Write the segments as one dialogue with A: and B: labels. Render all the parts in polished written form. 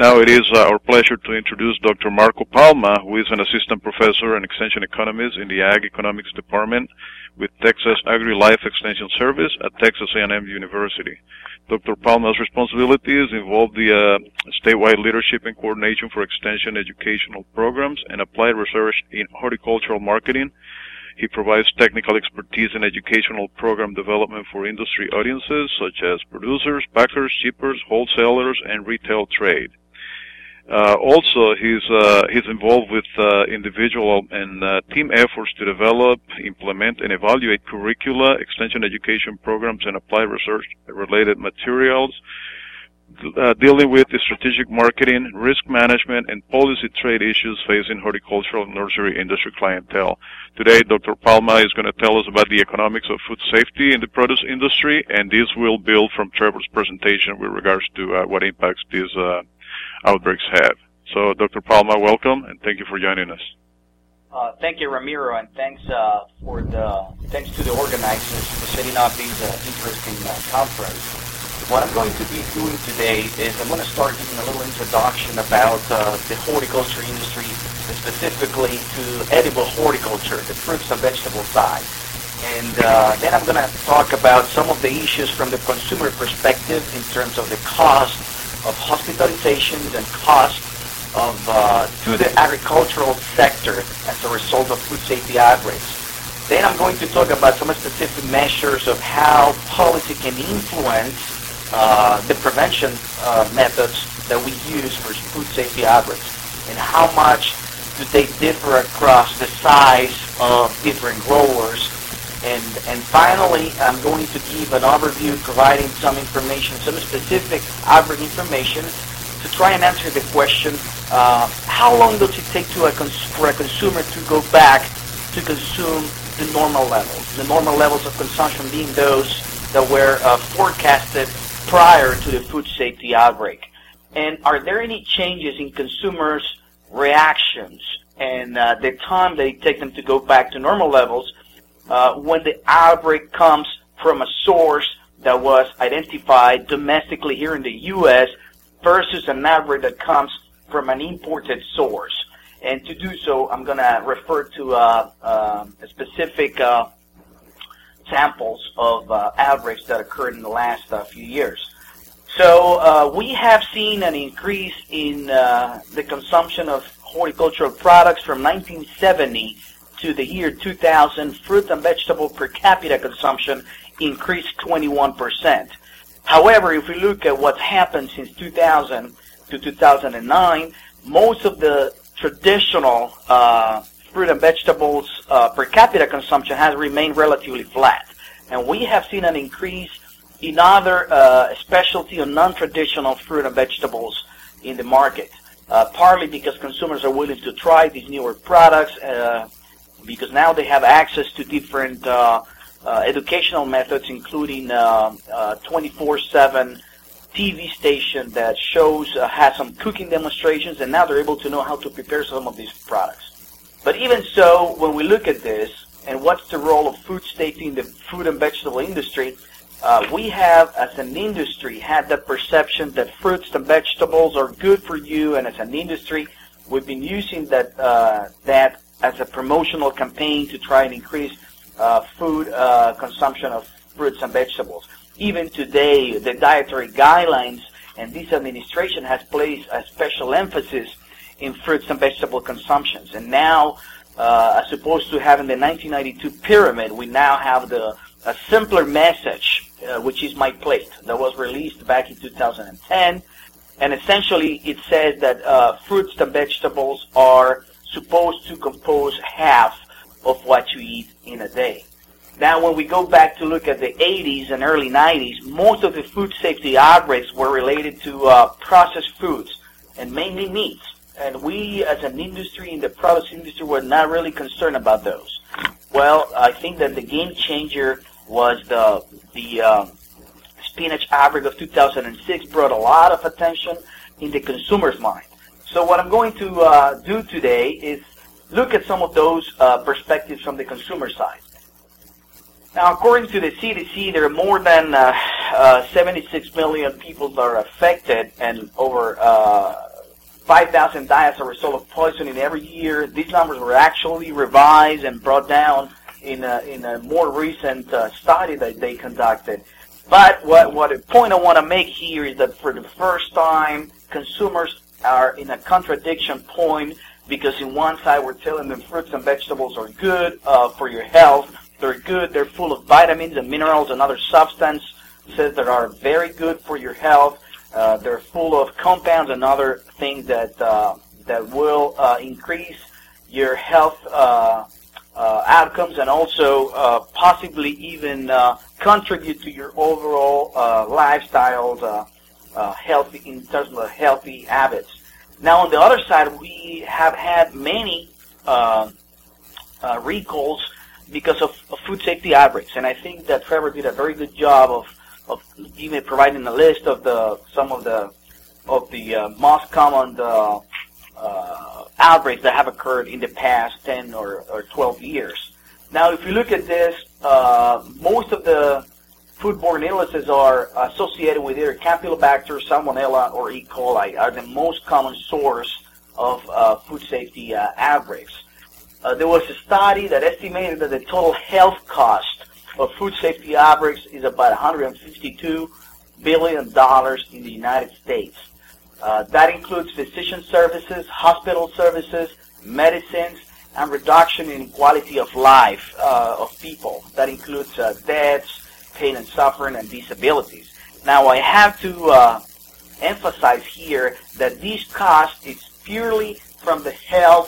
A: Now it is our pleasure to introduce Dr. Marco Palma, who is an assistant professor and extension economist in the Ag Economics Department with Texas Agri-Life Extension Service at Texas A&M University. Dr. Palma's responsibilities involve the statewide leadership and coordination for extension educational programs and applied research in horticultural marketing. He provides technical expertise in educational program development for industry audiences such as producers, packers, shippers, wholesalers, and retail trade. Also, he's involved with individual and team efforts to develop, implement, and evaluate curricula, extension education programs, and applied research-related materials, dealing with the strategic marketing, risk management, and policy trade issues facing horticultural and nursery industry clientele. Today, Dr. Palma is going to tell us about the economics of food safety in the produce industry, and this will build from Trevor's presentation with regards to what impacts these outbreaks have. So, Dr. Palma, welcome, and thank you for joining us.
B: Thank you, Ramiro, and thanks to the organizers for setting up this interesting conference. What I'm going to be doing today is I'm going to start giving a little introduction about the horticulture industry, specifically to edible horticulture, the fruits and vegetable side. And then I'm going to talk about some of the issues from the consumer perspective in terms of the cost of hospitalizations and cost of to the agricultural sector as a result of food safety outbreaks. Then I'm going to talk about some specific measures of how policy can influence the prevention methods that we use for food safety outbreaks, and how much do they differ across the size of different growers. And finally, I'm going to give an overview, providing some information, some specific outbreak information, to try and answer the question, how long does it take for a consumer to go back to consume the normal levels of consumption being those that were forecasted prior to the food safety outbreak? And are there any changes in consumers' reactions and the time that it takes them to go back to normal levels when the outbreak comes from a source that was identified domestically here in the U.S. versus an outbreak that comes from an imported source? And to do so, I'm going to refer to specific samples of outbreaks that occurred in the last few years. So we have seen an increase in the consumption of horticultural products from 1970 to the year 2000. Fruit and vegetable per capita consumption increased 21%. However, if we look at what's happened since 2000 to 2009, most of the traditional fruit and vegetables per capita consumption has remained relatively flat. And we have seen an increase in other specialty or non-traditional fruit and vegetables in the market, partly because consumers are willing to try these newer products, because now they have access to different educational methods, including 24/7 TV station that has some cooking demonstrations, and now they're able to know how to prepare some of these products. But even so, when we look at this, and what's the role of food safety in the food and vegetable industry, we have, as an industry, had the perception that fruits and vegetables are good for you, and as an industry, we've been using that as a promotional campaign to try and increase food consumption of fruits and vegetables. Even today, the dietary guidelines and this administration has placed a special emphasis in fruits and vegetable consumptions. And now, as opposed to having the 1992 pyramid, we now have a simpler message, which is My Plate, that was released back in 2010. And essentially, it says that fruits and vegetables are supposed to compose half of what you eat in a day. Now, when we go back to look at the 80s and early 90s, most of the food safety outbreaks were related to processed foods, and mainly meats. And we, as an industry, in the produce industry, were not really concerned about those. Well, I think that the game changer was the spinach outbreak of 2006 brought a lot of attention in the consumer's mind. So what I'm going to do today is look at some of those perspectives from the consumer side. Now, according to the CDC, there are more than 76 million people that are affected, and over 5,000 die as a result of poisoning every year. These numbers were actually revised and brought down in a more recent study that they conducted. But what a point I want to make here is that for the first time, consumers are in a contradiction point, because in one side we're telling them fruits and vegetables are good for your health. They're good. They're full of vitamins and minerals and other substances that are very good for your health. They're full of compounds and other things that will increase your health outcomes, and also possibly even contribute to your overall lifestyles, healthy in terms of healthy habits. Now, on the other side, we have had many recalls because of food safety outbreaks, and I think that Trevor did a very good job of even providing a list of some of the most common outbreaks that have occurred in the past 10 or 12 years. Now, if you look at this, most of the foodborne illnesses are associated with either Campylobacter, Salmonella, or E. coli, are the most common source of food safety outbreaks. There was a study that estimated that the total health cost of food safety outbreaks is about $152 billion in the United States. That includes physician services, hospital services, medicines, and reduction in quality of life of people. That includes deaths, pain and suffering, and disabilities. Now, I have to emphasize here that these costs is purely from the health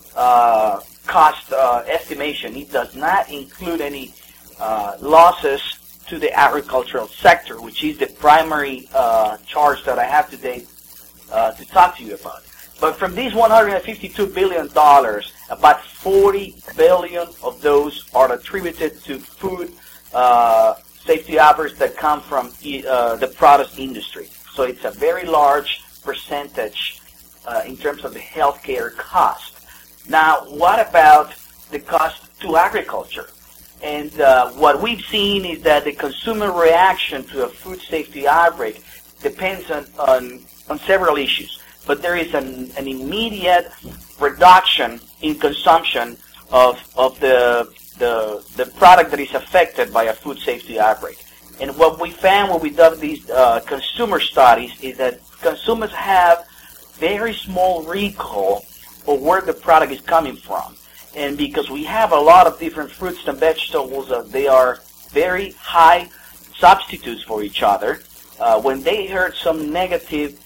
B: cost estimation. It does not include any losses to the agricultural sector, which is the primary charge that I have today to talk to you about. But from these $152 billion, about $40 billion of those are attributed to food safety outbreaks that come from the product industry. So it's a very large percentage in terms of the healthcare cost. Now, what about the cost to agriculture? And what we've seen is that the consumer reaction to a food safety outbreak depends on several issues. But there is an immediate reduction in consumption of the product that is affected by a food safety outbreak. And what we found when we did these consumer studies is that consumers have very small recall of where the product is coming from. And because we have a lot of different fruits and vegetables, they are very high substitutes for each other. When they heard some negative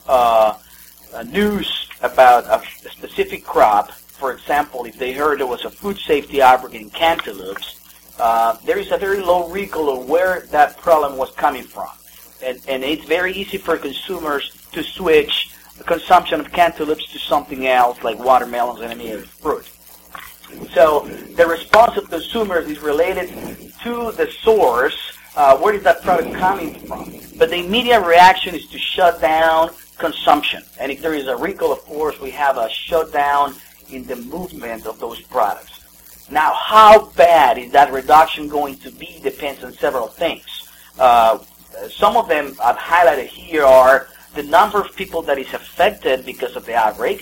B: news about a specific crop, for example, if they heard there was a food safety outbreak in cantaloupes, there is a very low recall of where that problem was coming from. And it's very easy for consumers to switch the consumption of cantaloupes to something else like watermelons and any other fruit. So the response of consumers is related to the source, where is that product coming from. But the immediate reaction is to shut down consumption. And if there is a recall, of course, we have a shutdown in the movement of those products. Now, how bad is that reduction going to be depends on several things. Some of them I've highlighted here are the number of people that is affected because of the outbreak.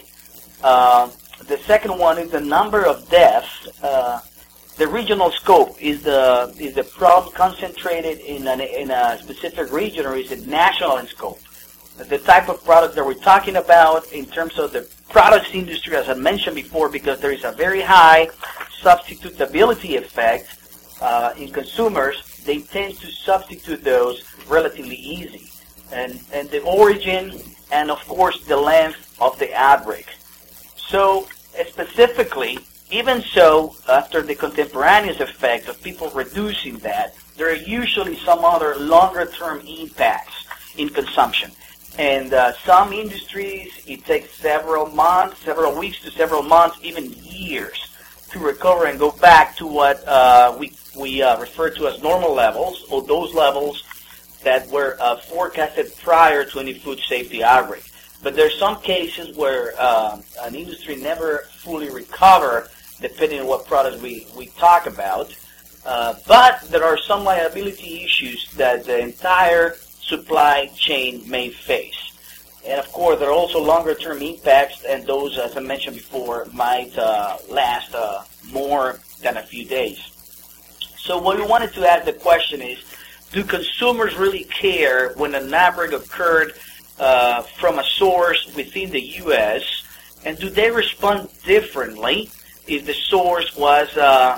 B: The second one is the number of deaths. The regional scope, is the problem concentrated in a specific region, or is it national in scope? The type of product that we're talking about in terms of the products industry, as I mentioned before, because there is a very high substitutability effect in consumers, they tend to substitute those relatively easy. And the origin and, of course, the length of the outbreak. So, specifically, even so, after the contemporaneous effect of people reducing that, there are usually some other longer-term impacts in consumption. And some industries, it takes several months, several weeks to several months, even years to recover and go back to what we refer to as normal levels, or those levels that were forecasted prior to any food safety outbreak. But there are some cases where an industry never fully recover, depending on what products we talk about. But there are some liability issues that the entire supply chain may face. And of course, there are also longer-term impacts, and those, as I mentioned before, might last more than a few days. So what we wanted to ask the question is, do consumers really care when an outbreak occurred from a source within the U.S., and do they respond differently if the source was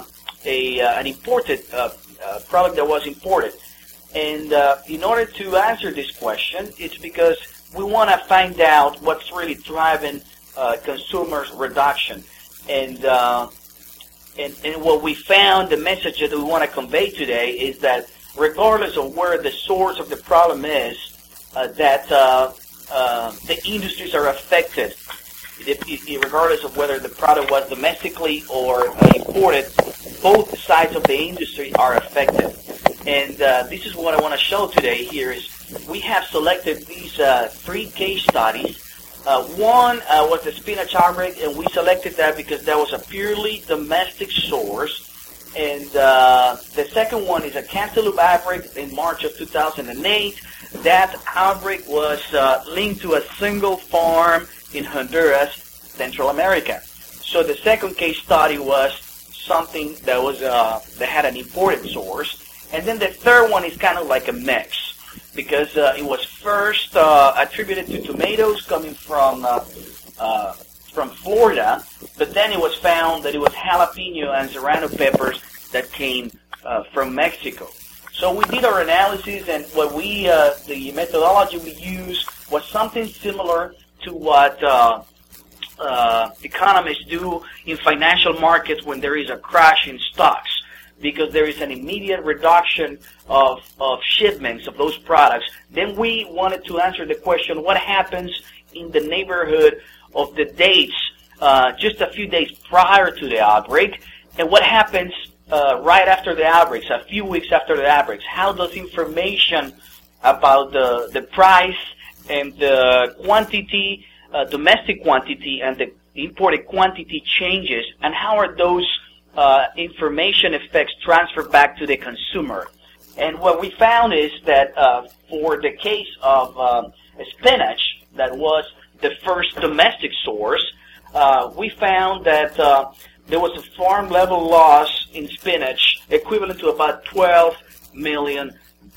B: an imported product that was imported? And in order to answer this question, it's because we want to find out what's really driving consumers' reduction. And what we found, the message that we want to convey today is that regardless of where the source of the problem is, that the industries are affected. Regardless of whether the product was domestically or imported, both sides of the industry are affected. And this is what I want to show today here is we have selected these 3 case studies. One was the spinach outbreak, and we selected that because that was a purely domestic source. And the second one is a cantaloupe outbreak in March of 2008. That outbreak was linked to a single farm in Honduras, Central America. So the second case study was something that was that had an imported source. And then the third one is kind of like a mix, because it was first attributed to tomatoes coming from Florida, but then it was found that it was jalapeno and serrano peppers that came from Mexico. So we did our analysis, and what we the methodology we used was something similar to what economists do in financial markets when there is a crash in stocks, because there is an immediate reduction of shipments of those products. Then we wanted to answer the question, what happens in the neighborhood of the dates just a few days prior to the outbreak, and what happens right after the outbreaks, a few weeks after the outbreaks? How does information about the price and the quantity, domestic quantity, and the imported quantity changes, and how are those information effects transferred back to the consumer? And what we found is that for the case of spinach, that was the first domestic source, we found that there was a farm level loss in spinach equivalent to about $12 million.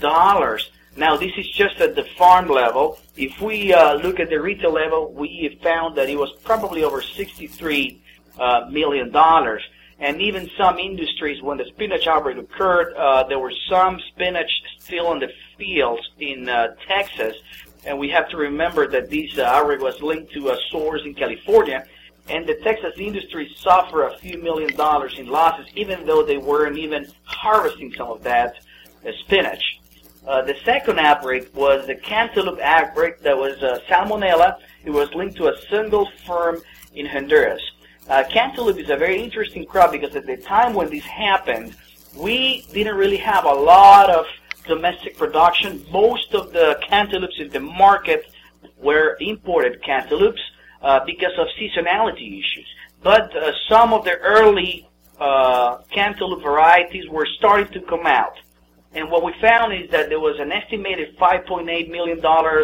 B: Now, this is just at the farm level. If we look at the retail level, we found that it was probably over $63 million. And even some industries, when the spinach outbreak occurred, there were some spinach still in the fields in Texas. And we have to remember that this outbreak was linked to a source in California. And the Texas industry suffered a few $1 million in losses, even though they weren't even harvesting some of that spinach. The second outbreak was the cantaloupe outbreak that was Salmonella. It was linked to a single farm in Honduras. Cantaloupe is a very interesting crop because at the time when this happened, we didn't really have a lot of domestic production. Most of the cantaloupes in the market were imported cantaloupes because of seasonality issues. But some of the early cantaloupe varieties were starting to come out. And what we found is that there was an estimated $5.8 million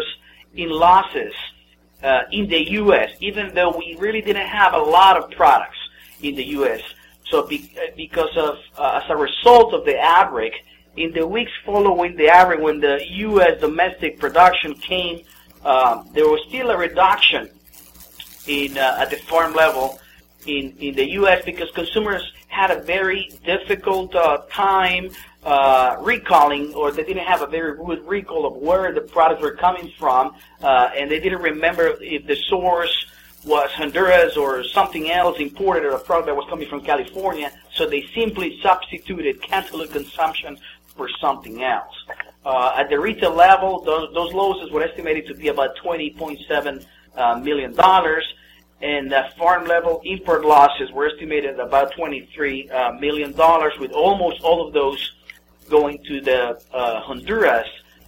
B: in losses in the U.S., even though we really didn't have a lot of products in the U.S. So because of, as a result of the outbreak, in the weeks following the outbreak, when the U.S. domestic production came, there was still a reduction in at the farm level in the U.S. because consumers had a very difficult time recalling, or they didn't have a very good recall of where the products were coming from, and they didn't remember if the source was Honduras or something else imported, or a product that was coming from California, so they simply substituted cantaloupe consumption for something else. At the retail level, those losses were estimated to be about $20.7 million, and farm level import losses were estimated at about $23 million, with almost all of those going to the Honduras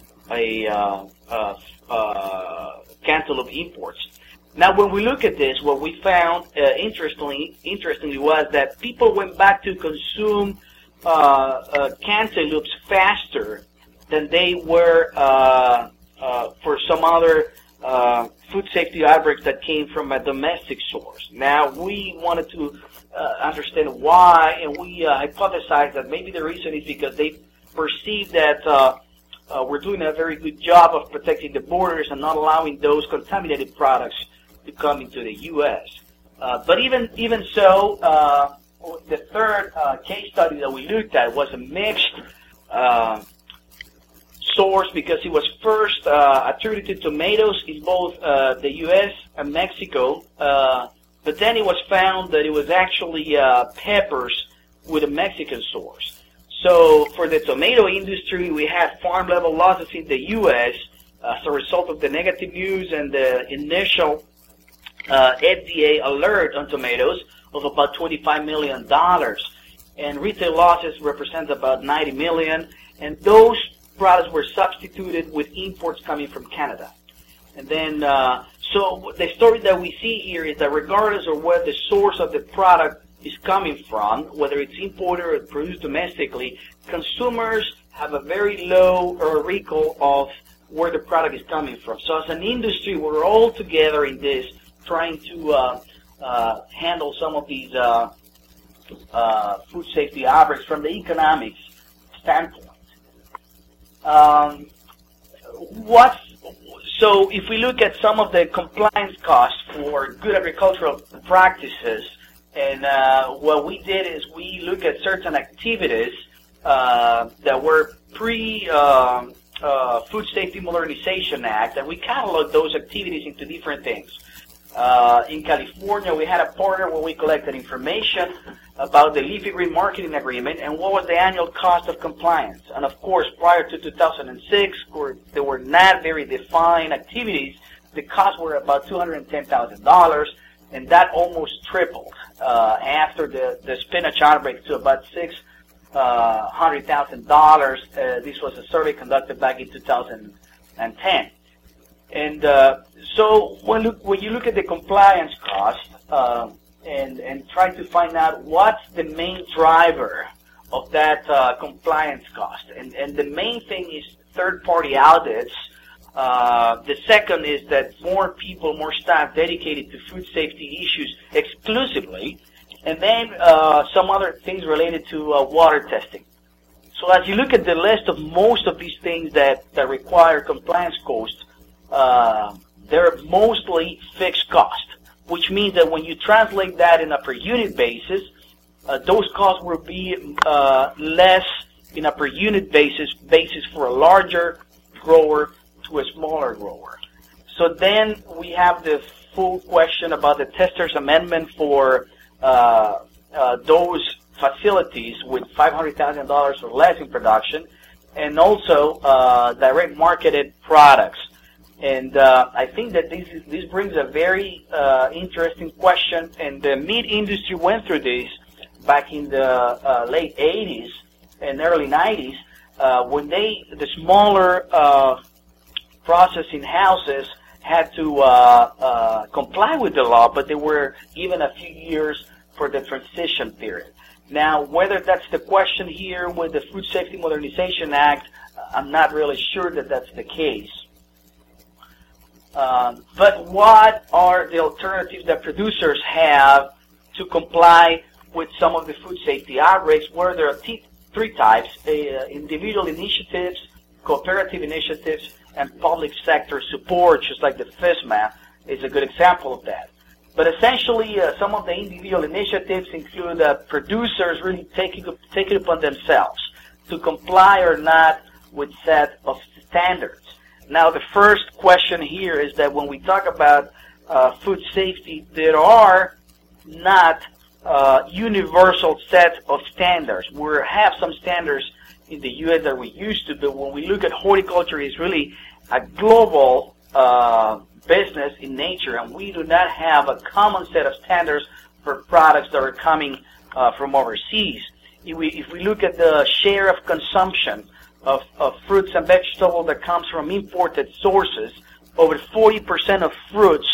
B: cantaloupe imports. Now, when we look at this, what we found interestingly was that people went back to consume cantaloupes faster than they were for some other food safety outbreaks that came from a domestic source. Now, we wanted to understand why, and we hypothesized that maybe the reason is because they perceive that we're doing a very good job of protecting the borders and not allowing those contaminated products to come into the U.S. But even so, the third case study that we looked at was a mixed source, because it was first attributed to tomatoes in both the U.S. and Mexico, but then it was found that it was actually peppers with a Mexican source. So for the tomato industry, we had farm-level losses in the U.S. as a result of the negative news and the initial FDA alert on tomatoes of about $25 million. And retail losses represent about $90 million. And those products were substituted with imports coming from Canada. And then, so the story that we see here is that regardless of where the source of the product is coming from, whether it's imported or produced domestically, consumers have a very low recall of where the product is coming from. So as an industry, we're all together in this, trying to handle some of these food safety outbreaks from the economics standpoint. So if we look at some of the compliance costs for good agricultural practices, and what we did is we look at certain activities that were pre-Food Safety Modernization Act, and we cataloged those activities into different things. In California, we had a partner where we collected information about the leafy green marketing agreement and what was the annual cost of compliance. And of course, prior to 2006, where there were not very defined activities, the costs were about $210,000, and that almost tripled after the spinach outbreak to about $600,000. This was a survey conducted back in 2010. And so when you look at the compliance cost and try to find out what's the main driver of that compliance cost, and the main thing is third-party audits. The second is that more people, more staff dedicated to food safety issues exclusively, and then some other things related to water testing. So as you look at the list of most of these things that require compliance costs, they're mostly fixed cost, which means that when you translate that in a per unit basis, those costs will be less in a per unit basis for a larger grower to a smaller grower. So then we have the full question about the tester's amendment for those facilities with $500,000 or less in production, and also direct marketed products. And I think that this brings a very interesting question, and the meat industry went through this back in the late 80s and early 90s when the smaller processing houses had to comply with the law, but they were given a few years for the transition period. Now, whether that's the question here with the Food Safety Modernization Act, I'm not really sure that that's the case. But what are the alternatives that producers have to comply with some of the food safety outbreaks, where there are three types: individual initiatives, cooperative initiatives, and public sector support, just like the FSMA is a good example of that. But essentially, some of the individual initiatives include producers really taking it upon themselves to comply or not with set of standards. Now, the first question here is that when we talk about food safety, there are not universal set of standards. We have some standards in the U.S. that we used to, but when we look at horticulture, it's really a global business in nature, and we do not have a common set of standards for products that are coming from overseas. If we look at the share of consumption of fruits and vegetables that comes from imported sources, over 40% of fruits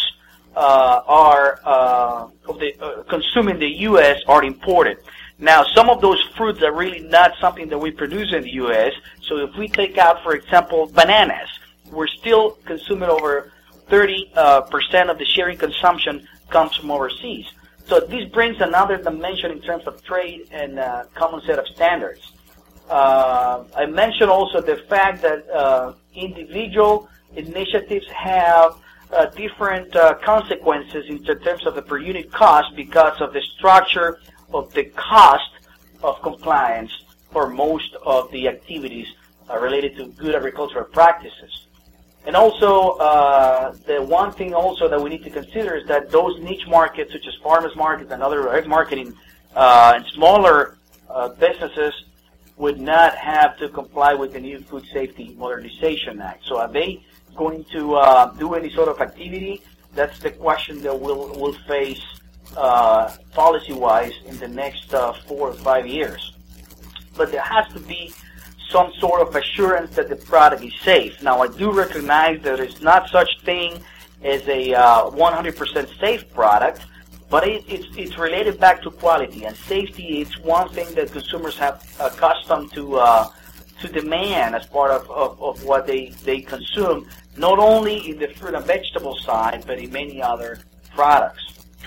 B: consumed in the U.S. are imported. Now, some of those fruits are really not something that we produce in the U.S. So if we take out, for example, bananas, we're still consuming over 30% of the share in consumption comes from overseas. So this brings another dimension in terms of trade and common set of standards. I mentioned also the fact that individual initiatives have different consequences in terms of the per unit cost because of the structure of the cost of compliance for most of the activities related to good agricultural practices. And also, the one thing also that we need to consider is that those niche markets, such as farmers markets and other direct marketing and smaller businesses, would not have to comply with the new Food Safety Modernization Act. So are they going to do any sort of activity? That's the question that we'll face policy-wise in the next 4 or 5 years. But there has to be some sort of assurance that the product is safe. Now, I do recognize that there's not such thing as a 100% safe product, but it's related back to quality, and safety is one thing that consumers have accustomed to demand as part of what they consume, not only in the fruit and vegetable side, but in many other products.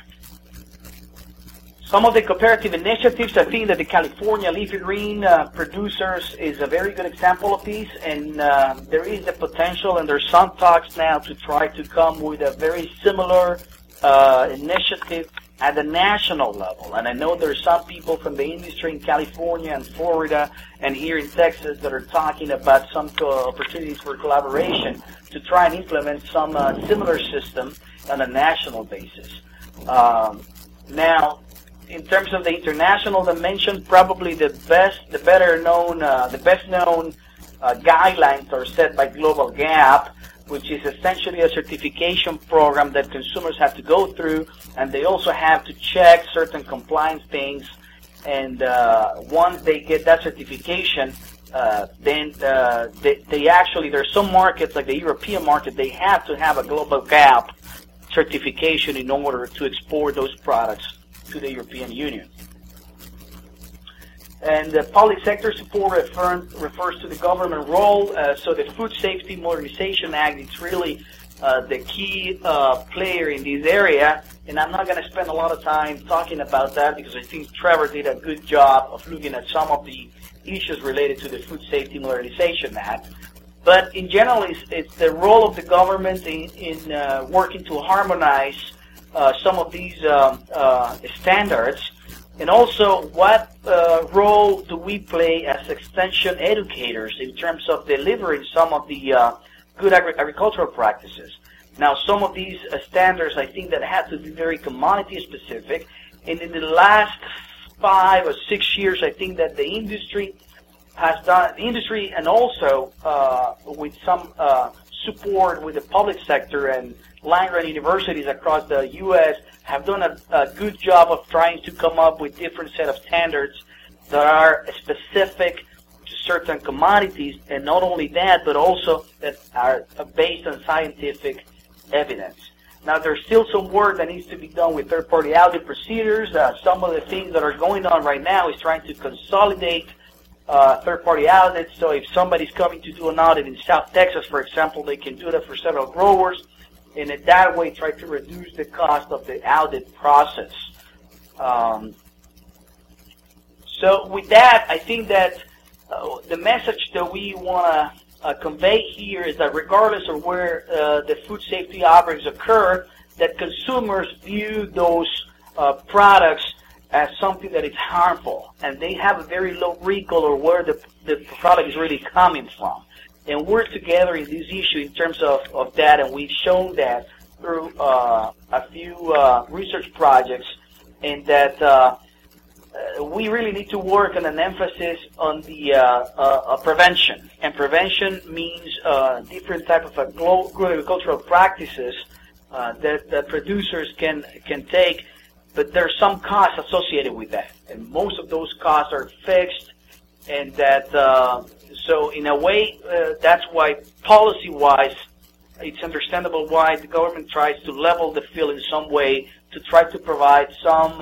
B: Some of the cooperative initiatives, I think that the California Leafy Green producers is a very good example of these, and there is the potential, and there's some talks now to try to come with a very similar initiative at the national level. And I know there's some people from the industry in California and Florida and here in Texas that are talking about some opportunities for collaboration to try and implement some similar system on a national basis. Now, in terms of the international dimension, probably the best known guidelines are set by Global GAP, which is essentially a certification program that consumers have to go through, and they also have to check certain compliance things. And once they get that certification, then they actually, there's some markets like the European market, they have to have a Global GAP certification in order to export those products to the European Union. And the public sector support refers to the government role. So the Food Safety Modernization Act is really the key player in this area. And I'm not going to spend a lot of time talking about that because I think Trevor did a good job of looking at some of the issues related to the Food Safety Modernization Act. But in general, it's the role of the government in working to harmonize some of these standards, and also what role do we play as extension educators in terms of delivering some of the good agricultural practices. Now, some of these standards, I think that have to be very commodity specific, and in the last 5 or 6 years, I think that the industry has done, and also with some support with the public sector and land-grant universities across the U.S. have done a good job of trying to come up with different set of standards that are specific to certain commodities, and not only that, but also that are based on scientific evidence. Now, there's still some work that needs to be done with third-party audit procedures. Some of the things that are going on right now is trying to consolidate third-party audits. So if somebody's coming to do an audit in South Texas, for example, they can do that for several growers, and in that way try to reduce the cost of the audit process. So with that, I think that the message that we want to convey here is that regardless of where the food safety outbreaks occur, that consumers view those products as something that is harmful, and they have a very low recall or where the product is really coming from. And we're together in this issue in terms of that, and we've shown that through a few research projects, and that we really need to work on an emphasis on the prevention. And prevention means different type of agricultural practices that producers can take, but there's some costs associated with that, and most of those costs are fixed, and that so in a way that's why policy-wise it's understandable why the government tries to level the field in some way to try to provide some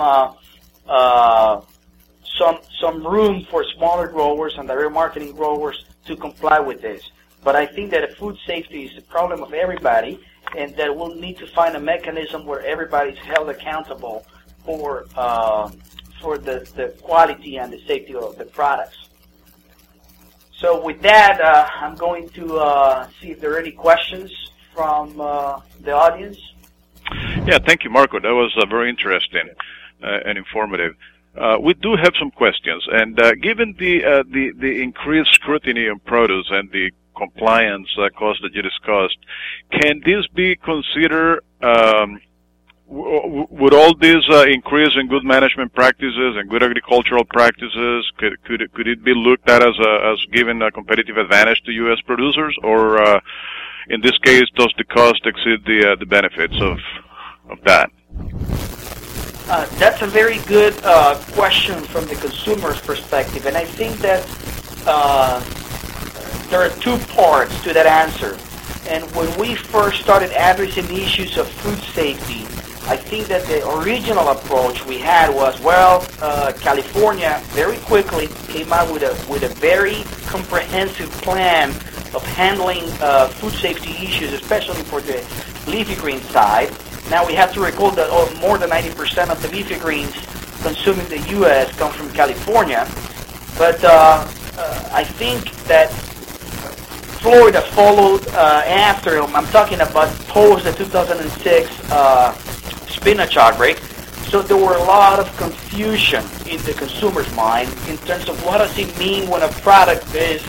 B: room for smaller growers and direct marketing growers to comply with this. But I think that food safety is a problem of everybody, and that we'll need to find a mechanism where everybody's held accountable for the quality and the safety of the products. So with that, I'm going to see if there are any questions from the audience.
A: Yeah, thank you, Marco. That was very interesting and informative. We do have some questions, and given the increased scrutiny on produce and the compliance cost that you discussed, can this be considered? Would all these increase in good management practices and good agricultural practices could it be looked at as giving a competitive advantage to U.S. producers, or in this case, does the cost exceed the benefits of that?
B: That's a very good question from the consumer's perspective, and I think that there are two parts to that answer. And when we first started addressing the issues of food safety, I think that the original approach we had was, well, California very quickly came out with a very comprehensive plan of handling food safety issues, especially for the leafy green side. Now we have to recall that more than 90% of the leafy greens consumed in the U.S. come from California. But I think that Florida followed after. I'm talking about post the 2006 spinach outbreak. So there were a lot of confusion in the consumer's mind in terms of what does it mean when a product is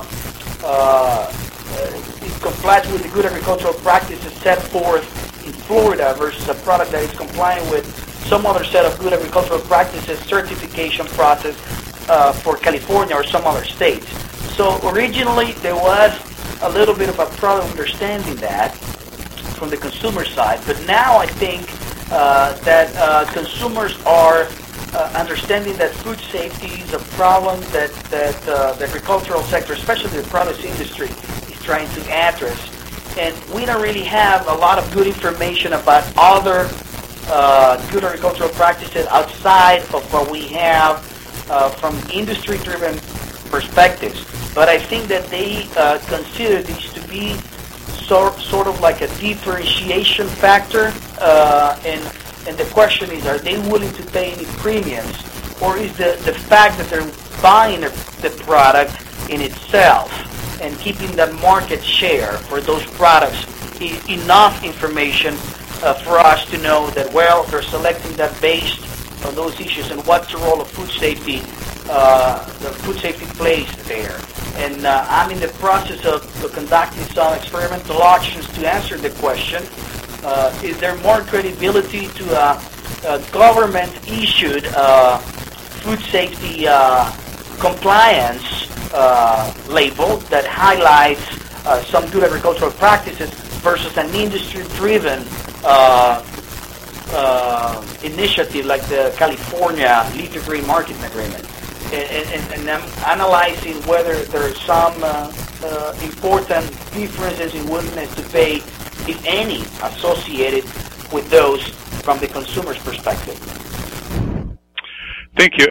B: it complies with the good agricultural practices set forth in Florida versus a product that is complying with some other set of good agricultural practices certification process for California or some other states. So originally there was a little bit of a problem understanding that from the consumer side, but now I think that consumers are understanding that food safety is a problem that the agricultural sector, especially the produce industry, is trying to address. And we don't really have a lot of good information about other good agricultural practices outside of what we have from industry-driven perspectives. But I think that they consider these to be sort of like a differentiation factor, and the question is, are they willing to pay any premiums, or is the fact that they're buying the product in itself and keeping that market share for those products enough information for us to know that, well, they're selecting that based on those issues, and what's the role of food safety, the food safety plays there. And I'm in the process of conducting some experimental auctions to answer the question, is there more credibility to a government-issued food safety compliance label that highlights some good agricultural practices versus an industry-driven initiative like the California Leafy Green Marketing Agreement. And I'm analyzing whether there are some important differences in willingness to pay, if any, associated with those from the consumer's perspective.
A: Thank you.